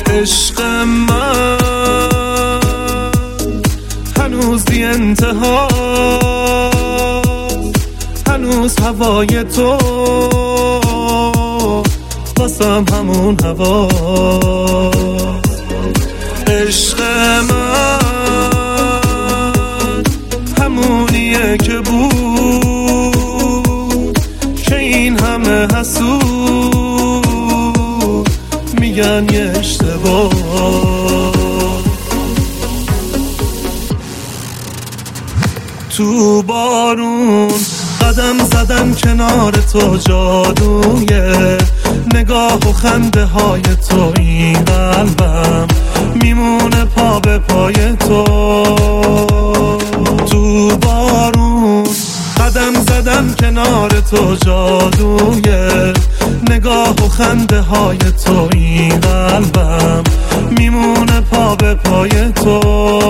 عشق من هنوز بی انتها، هنوز هوای تو واسم همون هوا. عشق من همونیه که بود، که این همه حسود میگن یه اشتباه. تو بارون قدم زدم کنار تو، جادوی نگاه و خنده های تو، این قلبم میمونه پا به پای تو. تو بارون قدم زدم کنار تو، جادوی نگاه و خنده های تو، این قلبم میمونه پا به پای تو.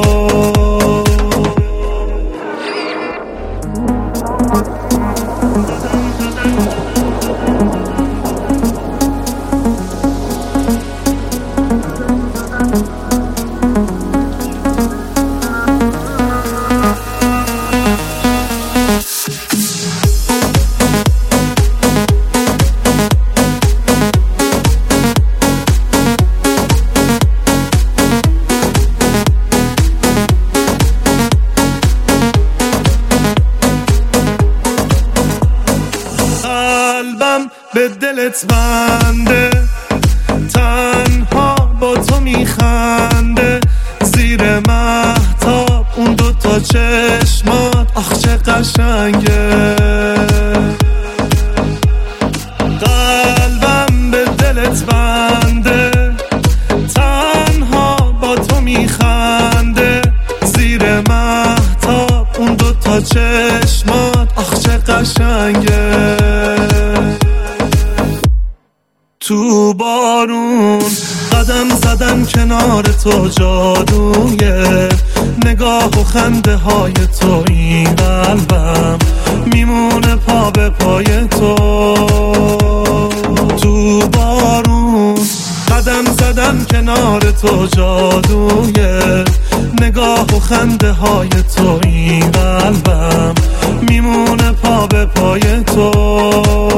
قلبم به دلت بنده، تنها با تو میخنده، زیر مهتاب اون دوتا چشمات آخ چه قشنگه. قلبم به دلت بنده، تنها با تو میخنده، زیر مهتاب اون دوتا چشمات آخ چه قشنگه. تو بارون قدم زدم کنار تو، جادوی نگاه و خنده های تو، این قلبم میمونه پا به پای تو. تو بارون قدم زدم کنار تو، جادوی نگاه و خنده های تو، این قلبم میمونه پا به پای تو.